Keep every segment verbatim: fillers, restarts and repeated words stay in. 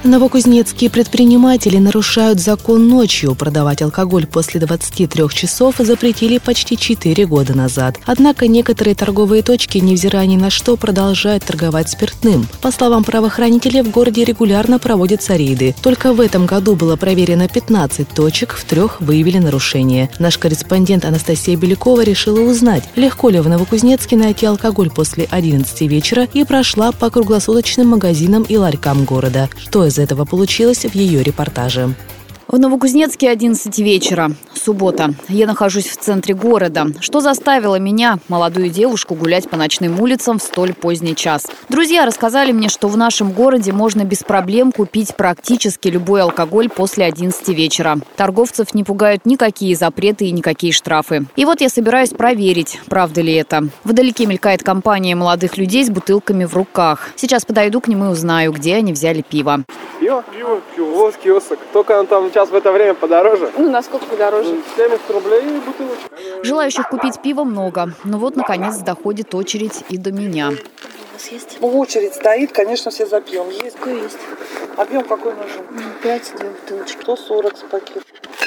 Новокузнецкие предприниматели нарушают закон ночью. Продавать алкоголь после двадцати трёх часов запретили почти четыре года назад. Однако некоторые торговые точки, невзирая ни на что, продолжают торговать спиртным. По словам правоохранителей, в городе регулярно проводятся рейды. Только в этом году было проверено пятнадцать точек, в трех выявили нарушения. Наш корреспондент Анастасия Белякова решила узнать, легко ли в Новокузнецке найти алкоголь после одиннадцати вечера, и прошла по круглосуточным магазинам и ларькам города. Что из этого получилось в ее репортаже. В Новокузнецке одиннадцать вечера. Суббота. Я нахожусь в центре города. Что заставило меня, молодую девушку, гулять по ночным улицам в столь поздний час? Друзья рассказали мне, что в нашем городе можно без проблем купить практически любой алкоголь после одиннадцати вечера. Торговцев не пугают никакие запреты и никакие штрафы. И вот я собираюсь проверить, правда ли это. Вдалеке мелькает компания молодых людей с бутылками в руках. Сейчас подойду к ним и узнаю, где они взяли пиво. Пиво? Пиво, киоск, киоск. Только он там сейчас в это время подороже. Ну, насколько подороже? семьдесят рублей бутылочка. Желающих купить пиво много. Но вот, наконец, доходит очередь и до меня. У вас есть? Очередь стоит, конечно, все за пивом. Есть? Какой есть? Объем какой нужен? Пять, две бутылочки. сто сорок пакет.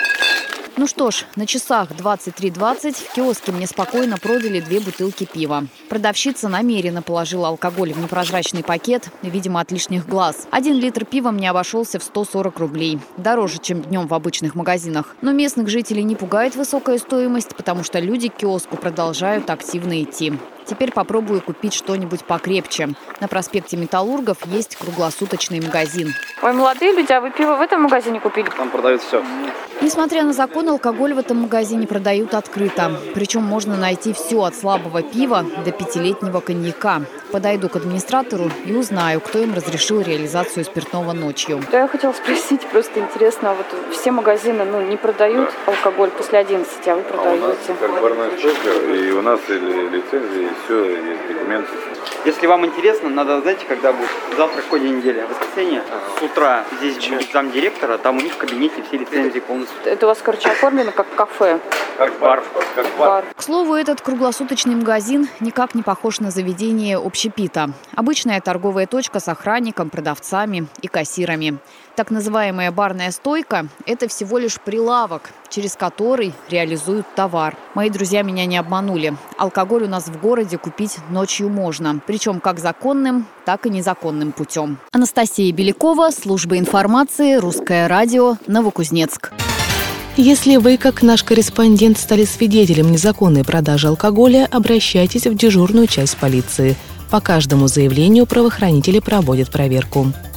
Ну что ж, на часах двадцать три двадцать в киоске мне спокойно продали две бутылки пива. Продавщица намеренно положила алкоголь в непрозрачный пакет, видимо, от лишних глаз. Один литр пива мне обошелся в сто сорок рублей. Дороже, чем днем в обычных магазинах. Но местных жителей не пугает высокая стоимость, потому что люди к киоску продолжают активно идти. Теперь попробую купить что-нибудь покрепче. На проспекте Металлургов есть круглосуточный магазин. Ой, молодые люди, а вы пиво в этом магазине купили? Там продают все. Несмотря на закон, алкоголь в этом магазине продают открыто. Причем можно найти все от слабого пива до пятилетнего коньяка. Подойду к администратору и узнаю, кто им разрешил реализацию спиртного ночью. Да, я хотела спросить, просто интересно, вот все магазины, ну, не продают алкоголь после одиннадцати, а вы продаете? А у нас как барная стойка, и у нас и лицензия, и все, есть документы. Если вам интересно, надо, знаете, когда будет завтра, какой день недели, воскресенье, с утра здесь будет замдиректора, там у них в кабинете все лицензии полностью. Это у вас, короче, оформлено как кафе? Как бар. Как бар. К слову, этот круглосуточный магазин никак не похож на заведение общепита. Обычная торговая точка с охранником, продавцами и кассирами. Так называемая барная стойка – это всего лишь прилавок, через который реализуют товар. Мои друзья меня не обманули. Алкоголь у нас в городе купить ночью можно. Причем как законным, так и незаконным путем. Анастасия Белякова, служба информации, Русское радио, Новокузнецк. Если вы, как наш корреспондент, стали свидетелем незаконной продажи алкоголя, обращайтесь в дежурную часть полиции. По каждому заявлению правоохранители проводят проверку.